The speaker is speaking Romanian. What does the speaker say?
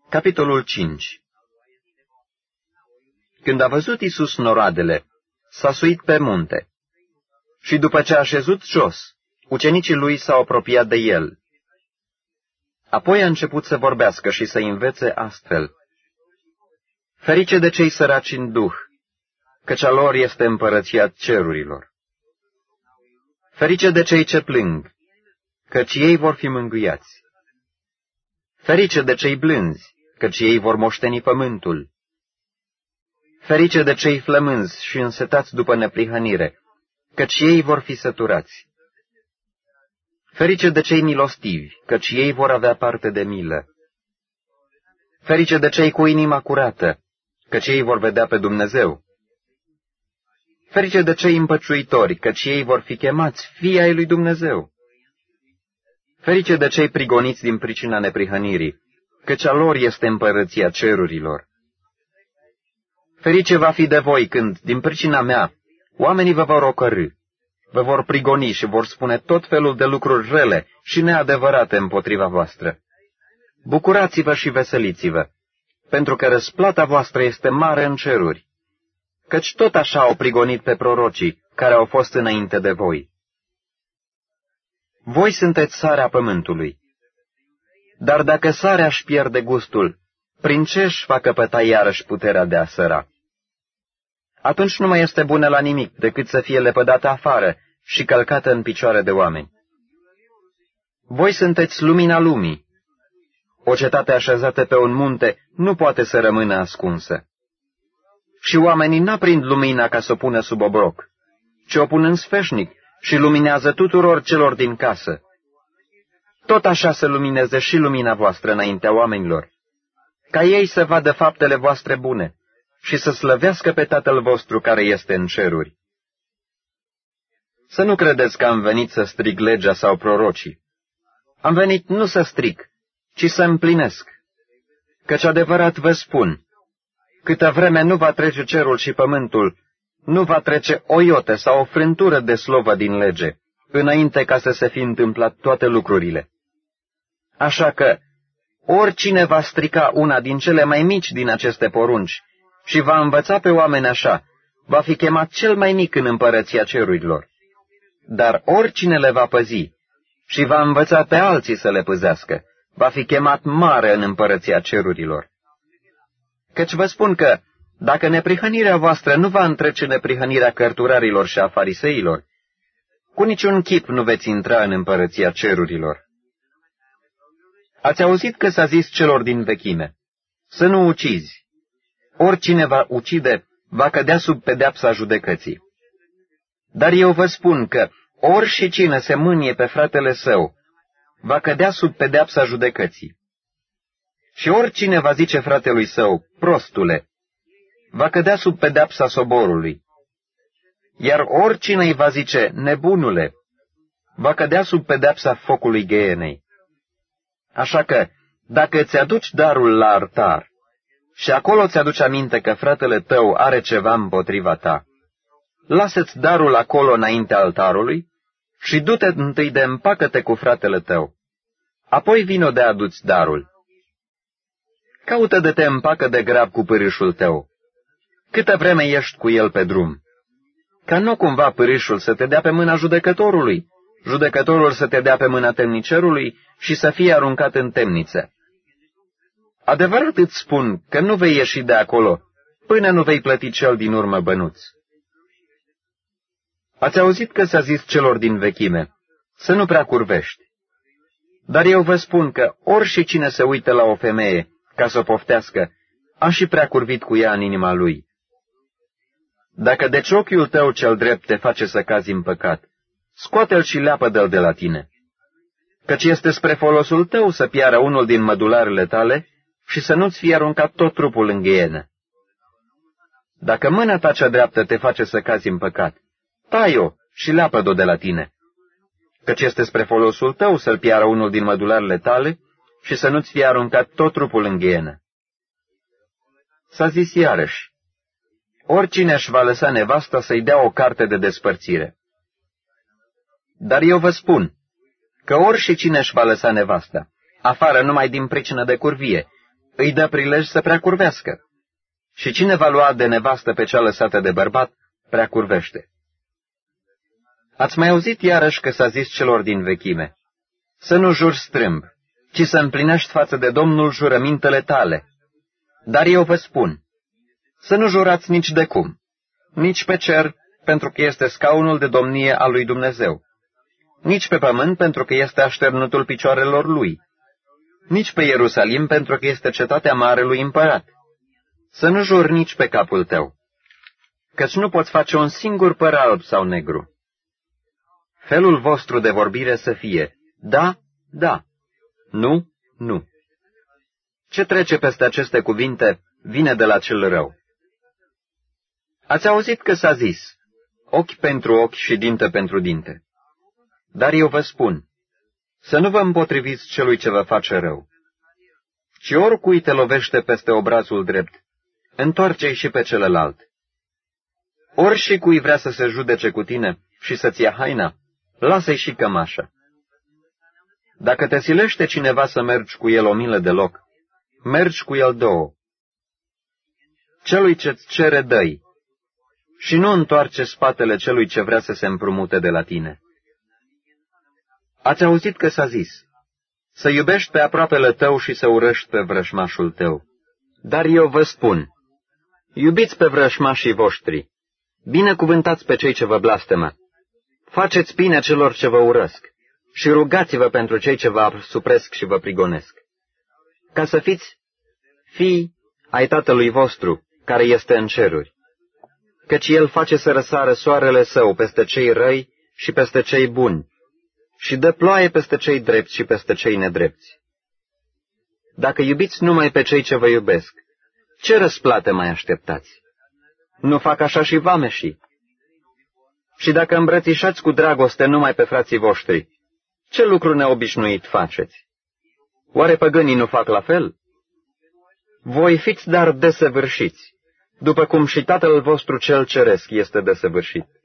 Capitolul 5. Când a văzut Iisus noroadele, s-a suit pe munte și după ce a șezut jos, ucenicii lui s-au apropiat de el. Apoi a început să vorbească și să învețe astfel: Ferice de cei săraci în duh, căci a lor este împărăția cerurilor. Ferice de cei ce plâng, căci ei vor fi mângâiați. Ferice de cei blânzi, căci ei vor moșteni pământul. Ferice de cei flămânzi și însetați după neprihănire, căci ei vor fi săturați. Ferice de cei milostivi, căci ei vor avea parte de milă. Ferice de cei cu inima curată, căci ei vor vedea pe Dumnezeu. Ferice de cei împăciuitori, căci ei vor fi chemați fii ai lui Dumnezeu. Ferice de cei prigoniți din pricina neprihănirii, căci a lor este împărăția cerurilor. Ferice va fi de voi când, din pricina mea, oamenii vă vor ocărî, vă vor prigoni și vor spune tot felul de lucruri rele și neadevărate împotriva voastră. Bucurați-vă și veseliți-vă, pentru că răsplata voastră este mare în ceruri, căci tot așa au prigonit pe prorocii care au fost înainte de voi. Voi sunteți sarea pământului. Dar dacă sarea își pierde gustul, prin ce își va căpăta iarăși puterea de a săra? Atunci nu mai este bună la nimic decât să fie lepădată afară și călcată în picioare de oameni. Voi sunteți lumina lumii. O cetate așezată pe un munte nu poate să rămână ascunsă. Și oamenii n-aprind lumina ca să o pună sub obroc, ci o pun în sfeșnic și luminează tuturor celor din casă. Tot așa să lumineze și lumina voastră înaintea oamenilor, ca ei să vadă faptele voastre bune și să slăvească pe Tatăl vostru care este în ceruri. Să nu credeți că am venit să strig legea sau prorocii. Am venit nu să stric, ci să împlinesc. Căci adevărat vă spun, câtă vreme nu va trece cerul și pământul, nu va trece o iotă sau o frântură de slovă din lege, înainte ca să se fi întâmplat toate lucrurile. Așa că, oricine va strica una din cele mai mici din aceste porunci și va învăța pe oameni așa, va fi chemat cel mai mic în împărăția cerurilor. Dar oricine le va păzi și va învăța pe alții să le păzească, va fi chemat mare în împărăția cerurilor. Căci vă spun că, dacă neprihănirea voastră nu va întrece neprihănirea cărturarilor și a fariseilor, cu niciun chip nu veți intra în împărăția cerurilor. Ați auzit că s-a zis celor din vechime: să nu ucizi. Oricine va ucide va cădea sub pedeapsa judecății. Dar eu vă spun că oricine se mânie pe fratele său va cădea sub pedeapsa judecății. Și oricine va zice fratelui său: prostule, va cădea sub pedeapsa soborului. Iar oricine îi va zice: nebunule, va cădea sub pedeapsa focului ghenei. Așa că, dacă îți aduci darul la altar și acolo ți-aduci aminte că fratele tău are ceva împotriva ta, lasă-ți darul acolo înaintea altarului și du-te întâi de împacă-te cu fratele tău. Apoi vino de aduți darul. Caută de te împacă de grab cu pârâșul tău, câtă vreme ești cu el pe drum, ca nu cumva pârâșul să te dea pe mâna judecătorului, judecătorul să te dea pe mâna temnicerului și să fie aruncat în temniță. Adevărat îți spun că nu vei ieși de acolo până nu vei plăti cel din urmă bănuț. Ați auzit că s-a zis celor din vechime: să nu prea curvești. Dar eu vă spun că oricine se uită la o femeie ca să o poftească, a și prea curvit cu ea în inima lui. Dacă deci ochiul tău cel drept te face să cazi în păcat, scoate-l și leapă-dă-l de la tine, căci este spre folosul tău să piară unul din mădularele tale și să nu-ți fie aruncat tot trupul în ghienă. Dacă mâna ta cea dreaptă te face să cazi în păcat, tai-o și leapă-o de la tine, căci este spre folosul tău să-l piară unul din mădularele tale și să nu-ți fie aruncat tot trupul în ghienă. S-a zis iarăși: oricine își va lăsa nevasta să-i dea o carte de despărțire. Dar eu vă spun că oricine își va lăsa nevasta, afară numai din pricină de curvie, îi dă prilej să prea curvească. Și cine va lua de nevastă pe cea lăsată de bărbat, prea curvește. Ați mai auzit iarăși că s-a zis celor din vechime, să nu juri strâmb, ci să împlinești față de Domnul jurămintele tale. Dar eu vă spun, să nu jurați nici de cum, nici pe cer, pentru că este scaunul de domnie al lui Dumnezeu, nici pe pământ, pentru că este așternutul picioarelor lui, nici pe Ierusalim, pentru că este cetatea marelui împărat. Să nu juri nici pe capul tău, căci nu poți face un singur păr alb sau negru. Felul vostru de vorbire să fie, da, da, nu, nu. Ce trece peste aceste cuvinte vine de la cel rău. Ați auzit că s-a zis, ochi pentru ochi și dinte pentru dinte. Dar eu vă spun, să nu vă împotriviți celui ce vă face rău, ci oricui te lovește peste obrazul drept, întoarce-i și pe celălalt. Ori și cui vrea să se judece cu tine și să-ți ia haina, lasă-i și cămașa. Dacă te silește cineva să mergi cu el 1000 de loc, mergi cu el 2. Celui ce-ți cere, dă-i, și nu întoarce spatele celui ce vrea să se împrumute de la tine. Ați auzit că s-a zis, să iubești pe aproapele tău și să urăști pe vrășmașul tău. Dar eu vă spun, iubiți pe vrășmașii voștri, binecuvântați pe cei ce vă blastămă, faceți bine celor ce vă urăsc și rugați-vă pentru cei ce vă supresc și vă prigonesc, ca să fiți fii ai Tatălui vostru, care este în ceruri, căci El face să răsară soarele Său peste cei răi și peste cei buni, și dă ploaie peste cei drepți și peste cei nedrepți. Dacă iubiți numai pe cei ce vă iubesc, ce răsplată mai așteptați? Nu fac așa și vameșii? Și dacă îmbrățișați cu dragoste numai pe frații voștri, ce lucru neobișnuit faceți? Oare păgânii nu fac la fel? Voi fiți dar desăvârșiți, după cum și Tatăl vostru cel ceresc este desăvârșit.